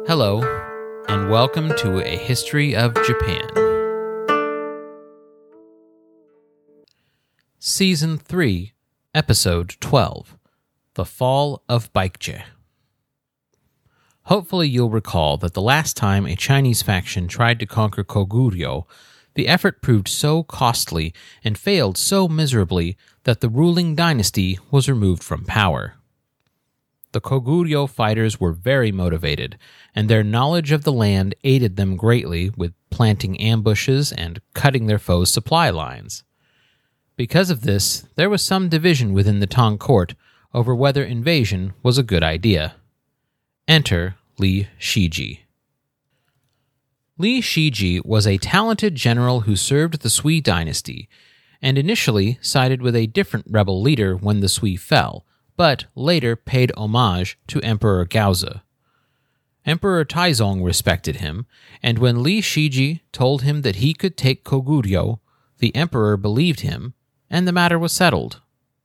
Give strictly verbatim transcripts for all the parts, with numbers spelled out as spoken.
Hello, and welcome to A History of Japan. Season three, Episode twelve, The Fall of Baekje. Hopefully you'll recall that the last time a Chinese faction tried to conquer Koguryo, the effort proved so costly and failed so miserably that the ruling dynasty was removed from power. The Koguryo fighters were very motivated, and their knowledge of the land aided them greatly with planting ambushes and cutting their foes' supply lines. Because of this, there was some division within the Tang court over whether invasion was a good idea. Enter Li Shiji. Li Shiji was a talented general who served the Sui dynasty, and initially sided with a different rebel leader when the Sui fell, but later paid homage to Emperor Gaozi. Emperor Taizong respected him, and when Li Shiji told him that he could take Koguryo, the emperor believed him, and the matter was settled.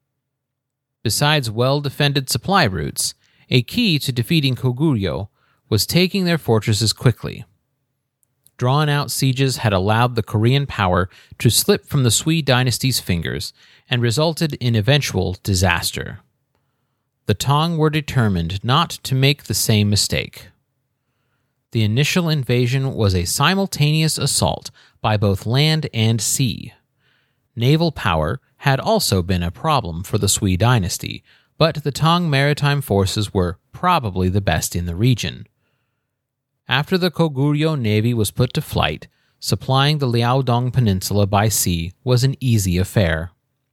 Besides well-defended supply routes, a key to defeating Koguryo was taking their fortresses quickly. Drawn-out sieges had allowed the Korean power to slip from the Sui dynasty's fingers and resulted in eventual disaster. The Tang were determined not to make the same mistake. The initial invasion was a simultaneous assault by both land and sea. Naval power had also been a problem for the Sui dynasty, but the Tang maritime forces were probably the best in the region. After the Koguryo navy was put to flight, supplying the Liaodong Peninsula by sea was an easy affair.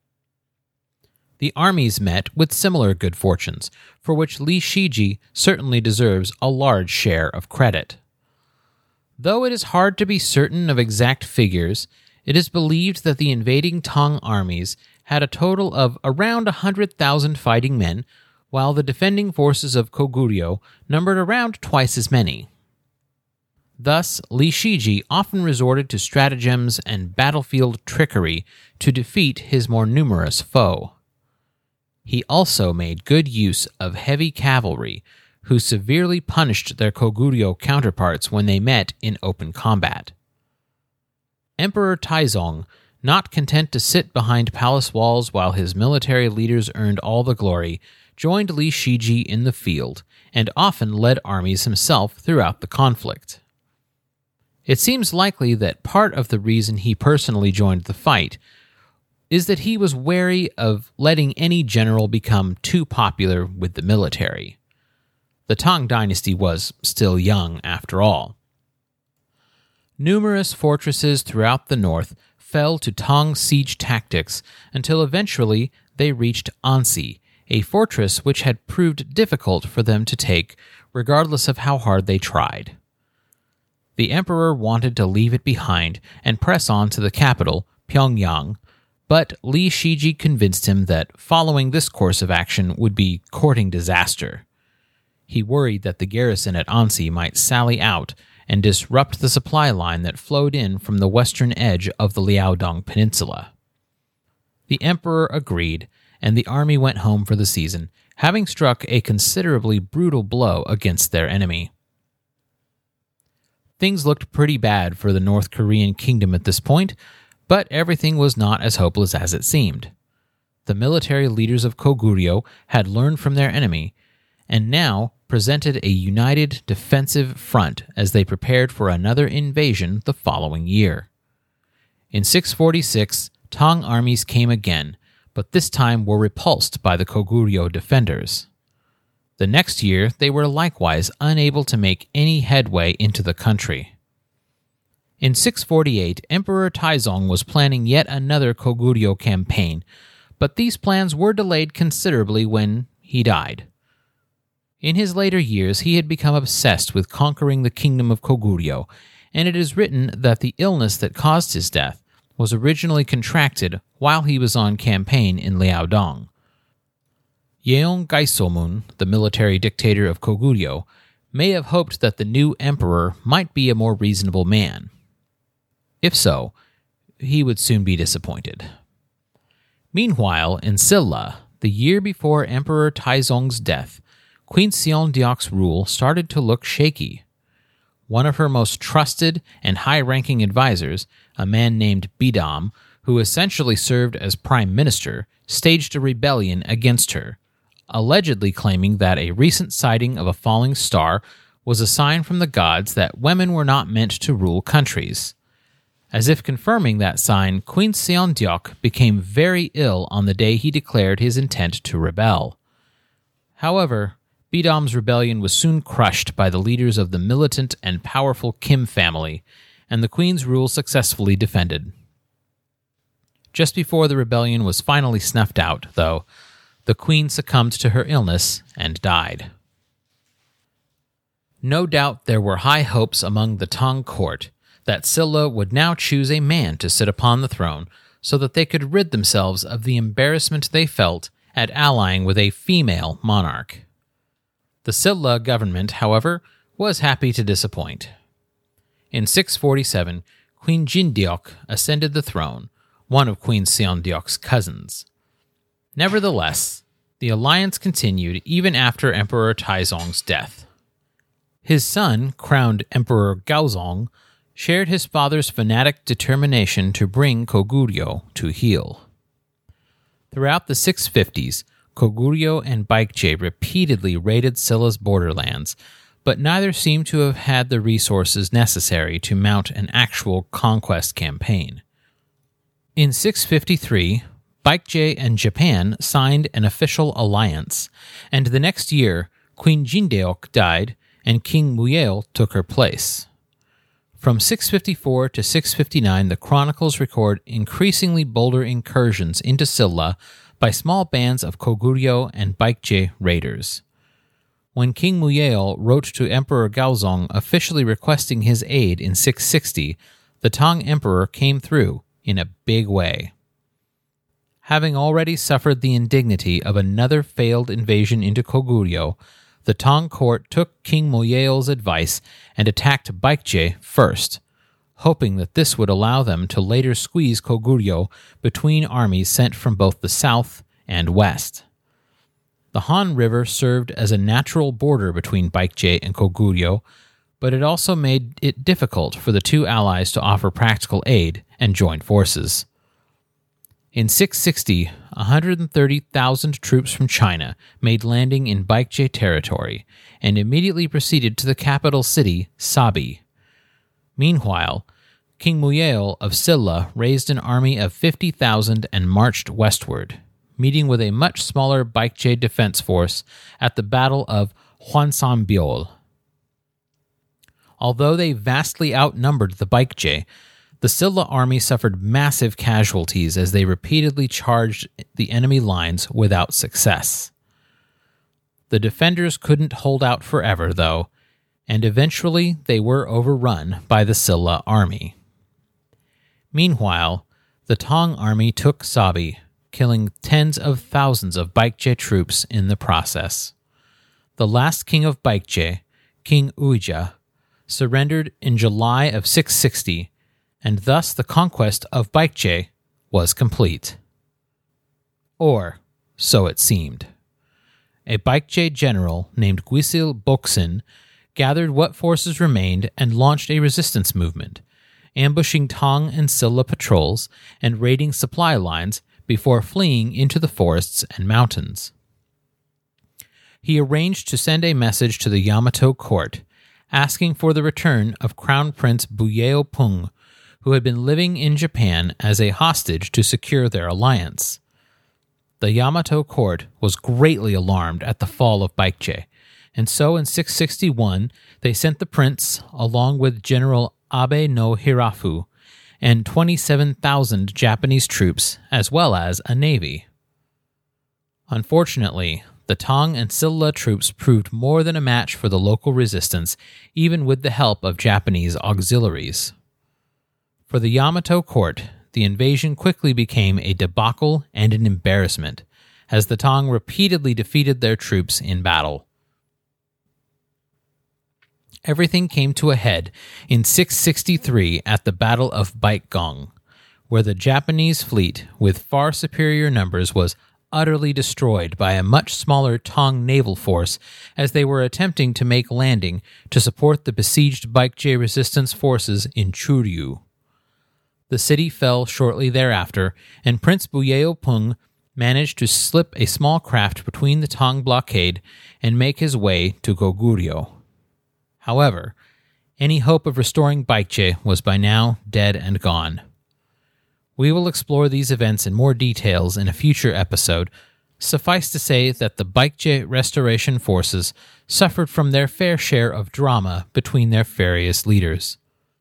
The armies met with similar good fortunes, for which Li Shiji certainly deserves a large share of credit. Though it is hard to be certain of exact figures, it is believed that the invading Tang armies had a total of around one hundred thousand fighting men, while the defending forces of Koguryo numbered around twice as many. Thus, Li Shiji often resorted to stratagems and battlefield trickery to defeat his more numerous foe. He also made good use of heavy cavalry, who severely punished their Koguryo counterparts when they met in open combat. Emperor Taizong, not content to sit behind palace walls while his military leaders earned all the glory, joined Li Shiji in the field, and often led armies himself throughout the conflict. It seems likely that part of the reason he personally joined the fight is that he was wary of letting any general become too popular with the military. The Tang dynasty was still young, after all. Numerous fortresses throughout the north fell to Tang siege tactics until eventually they reached Ansi, a fortress which had proved difficult for them to take, regardless of how hard they tried. The emperor wanted to leave it behind and press on to the capital, Pyongyang, but Li Shiji convinced him that following this course of action would be courting disaster. He worried that the garrison at Ansi might sally out and disrupt the supply line that flowed in from the western edge of the Liaodong Peninsula. The emperor agreed, and the army went home for the season, having struck a considerably brutal blow against their enemy. Things looked pretty bad for the North Korean kingdom at this point, but everything was not as hopeless as it seemed. The military leaders of Koguryo had learned from their enemy, and now presented a united defensive front as they prepared for another invasion the following year. In six forty-six, Tang armies came again, but this time were repulsed by the Koguryo defenders. The next year, they were likewise unable to make any headway into the country. In six forty-eight, Emperor Taizong was planning yet another Koguryo campaign, but these plans were delayed considerably when he died. In his later years, he had become obsessed with conquering the kingdom of Koguryo, and it is written that the illness that caused his death was originally contracted while he was on campaign in Liaodong. Yeong Gaisomun, the military dictator of Koguryo, may have hoped that the new emperor might be a more reasonable man. If so, he would soon be disappointed. Meanwhile, in Silla, the year before Emperor Taizong's death, Queen Seondeok's rule started to look shaky. one of her most trusted and high-ranking advisors, a man named Bidam, who essentially served as prime minister, staged a rebellion against her, allegedly claiming that a recent sighting of a falling star was a sign from the gods that women were not meant to rule countries. As if confirming that sign, Queen Seondeok became very ill on the day he declared his intent to rebel. However, Bidam's rebellion was soon crushed by the leaders of the militant and powerful Kim family, and the queen's rule successfully defended. Just before the rebellion was finally snuffed out, though, the queen succumbed to her illness and died. No doubt there were high hopes among the Tang court that Silla would now choose a man to sit upon the throne so that they could rid themselves of the embarrassment they felt at allying with a female monarch. The Silla government, however, was happy to disappoint. In six forty-seven, Queen Jindeok ascended the throne, one of Queen Seondeok's cousins. Nevertheless, the alliance continued even after Emperor Taizong's death. His son, crowned Emperor Gaozong, shared his father's fanatic determination to bring Koguryo to heel. Throughout the six fifties, Koguryo and Baekje repeatedly raided Silla's borderlands, but neither seemed to have had the resources necessary to mount an actual conquest campaign. In six fifty-three, Baekje and Japan signed an official alliance, and the next year, Queen Jindeok died and King Muyeo took her place. From six fifty-four to six fifty-nine, the chronicles record increasingly bolder incursions into Silla by small bands of Koguryo and Baekje raiders. When King Muyeo wrote to Emperor Gaozong officially requesting his aid in six sixty, the Tang Emperor came through in a big way. Having already suffered the indignity of another failed invasion into Koguryo, the Tang court took King Muyeo's advice and attacked Baekje first, hoping that this would allow them to later squeeze Koguryo between armies sent from both the south and west. The Han River served as a natural border between Baekje and Koguryo, but it also made it difficult for the two allies to offer practical aid and join forces. In six sixty, one hundred thirty thousand troops from China made landing in Baekje territory and immediately proceeded to the capital city, Sabi. Meanwhile, King Muyeo of Silla raised an army of fifty thousand and marched westward, meeting with a much smaller Baekje defense force at the Battle of Hwansambyol. Although they vastly outnumbered the Baekje, the Silla army suffered massive casualties as they repeatedly charged the enemy lines without success. The defenders couldn't hold out forever, though, and eventually they were overrun by the Silla army. Meanwhile, the Tang army took Sabi, killing tens of thousands of Baekje troops in the process. The last king of Baekje, King Uija, surrendered in July of six sixty, and thus the conquest of Baekje was complete. Or, so it seemed. A Baekje general named Gwisil Boksin gathered what forces remained and launched a resistance movement, ambushing Tang and Silla patrols and raiding supply lines before fleeing into the forests and mountains. He arranged to send a message to the Yamato court, asking for the return of Crown Prince Buyeo Pung, who had been living in Japan as a hostage to secure their alliance. The Yamato court was greatly alarmed at the fall of Baekje, and so in six sixty-one they sent the prince, along with General Abe no Hirafu, and twenty-seven thousand Japanese troops, as well as a navy. Unfortunately, the Tang and Silla troops proved more than a match for the local resistance, even with the help of Japanese auxiliaries. For the Yamato court, the invasion quickly became a debacle and an embarrassment, as the Tang repeatedly defeated their troops in battle. Everything came to a head in six sixty-three at the Battle of Baekgong, where the Japanese fleet, with far superior numbers, was utterly destroyed by a much smaller Tang naval force as they were attempting to make landing to support the besieged Baekje resistance forces in Churyu. The city fell shortly thereafter, and Prince Buyeopung managed to slip a small craft between the Tang blockade and make his way to Goguryeo. However, any hope of restoring Baekje was by now dead and gone. We will explore these events in more details in a future episode. Suffice to say that the Baekje restoration forces suffered from their fair share of drama between their various leaders.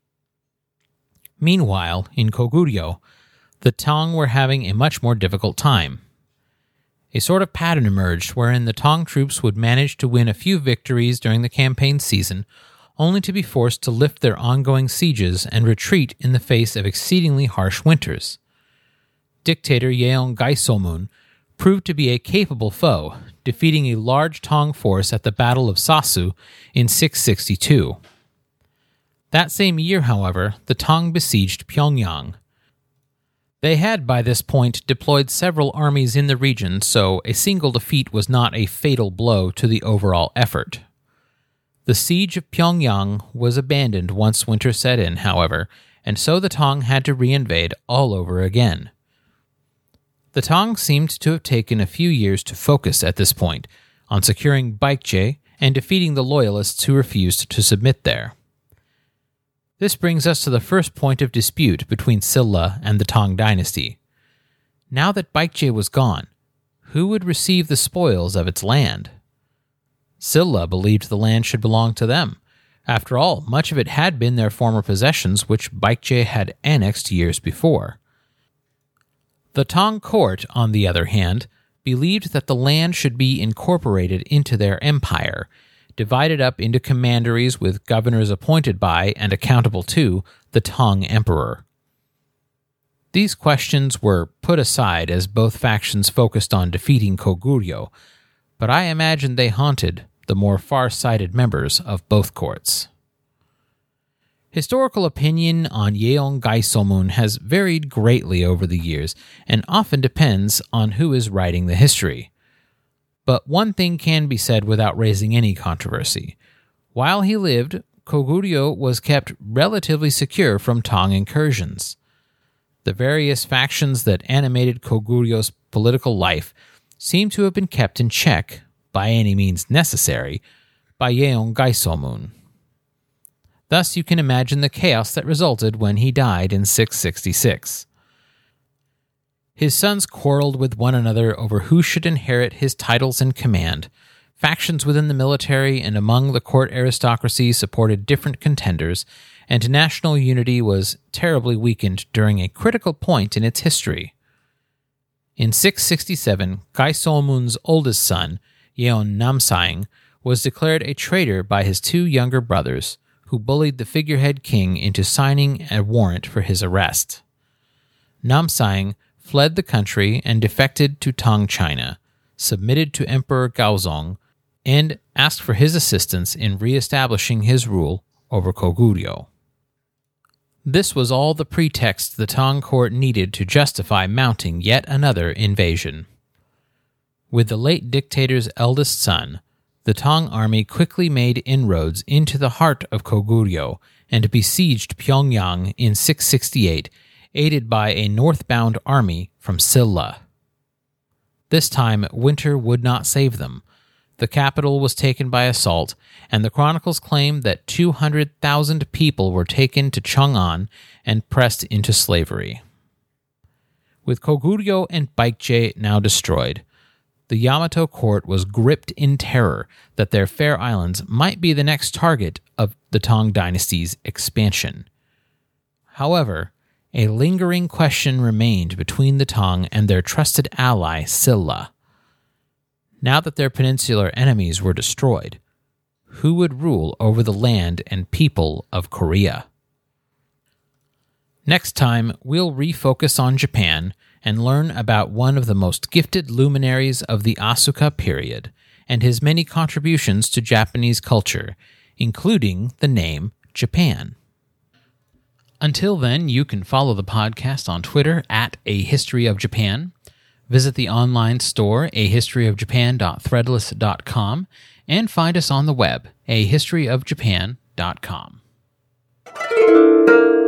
Meanwhile, in Goguryeo, the Tang were having a much more difficult time. A sort of pattern emerged wherein the Tang troops would manage to win a few victories during the campaign season, only to be forced to lift their ongoing sieges and retreat in the face of exceedingly harsh winters. Dictator Yeong Gaisomun proved to be a capable foe, defeating a large Tang force at the Battle of Sasu in six sixty-two. That same year, however, the Tang besieged Pyongyang. They had by this point deployed several armies in the region, so a single defeat was not a fatal blow to the overall effort. The siege of Pyongyang was abandoned once winter set in, however, and so the Tang had to reinvade all over again. The Tang seemed to have taken a few years to focus at this point on securing Baekje and defeating the loyalists who refused to submit there. This brings us to the first point of dispute between Silla and the Tang dynasty. Now that Baekje was gone, who would receive the spoils of its land? Silla believed the land should belong to them. After all, much of it had been their former possessions, which Baekje had annexed years before. The Tang court, on the other hand, believed that the land should be incorporated into their empire, divided up into commanderies with governors appointed by and accountable to the Tang emperor. These questions were put aside as both factions focused on defeating Goguryeo, but I imagine they haunted the more far-sighted members of both courts. Historical opinion on Yeong Gaisomun has varied greatly over the years and often depends on who is writing the history. But one thing can be said without raising any controversy. While he lived, Goguryeo was kept relatively secure from Tang incursions. The various factions that animated Koguryo's political life seem to have been kept in check, by any means necessary, by Yeong Gaisomun. Thus you can imagine the chaos that resulted when he died in six sixty-six. His sons quarreled with one another over who should inherit his titles and command. Factions within the military and among the court aristocracy supported different contenders, and national unity was terribly weakened during a critical point in its history. In six sixty-seven, Gaisomun's oldest son, Yeon Namsaeng, was declared a traitor by his two younger brothers, who bullied the figurehead king into signing a warrant for his arrest. Namsaeng fled the country and defected to Tang China, submitted to Emperor Gaozong, and asked for his assistance in re-establishing his rule over Goguryeo. This was all the pretext the Tang court needed to justify mounting yet another invasion. With the late dictator's eldest son, the Tang army quickly made inroads into the heart of Goguryeo and besieged Pyongyang in six sixty-eight, aided by a northbound army from Silla. This time, winter would not save them. The capital was taken by assault, and the chronicles claim that two hundred thousand people were taken to Chang'an and pressed into slavery. With Goguryeo and Baekje now destroyed, the Yamato court was gripped in terror that their fair islands might be the next target of the Tang dynasty's expansion. However, a lingering question remained between the Tang and their trusted ally, Silla. Now that their peninsular enemies were destroyed, who would rule over the land and people of Korea? Next time, we'll refocus on Japan and learn about one of the most gifted luminaries of the Asuka period and his many contributions to Japanese culture, including the name Japan. Until then, you can follow the podcast on Twitter at A History of Japan, Visit the online store a history of japan dot threadless dot com and find us on the web, a history of japan dot com.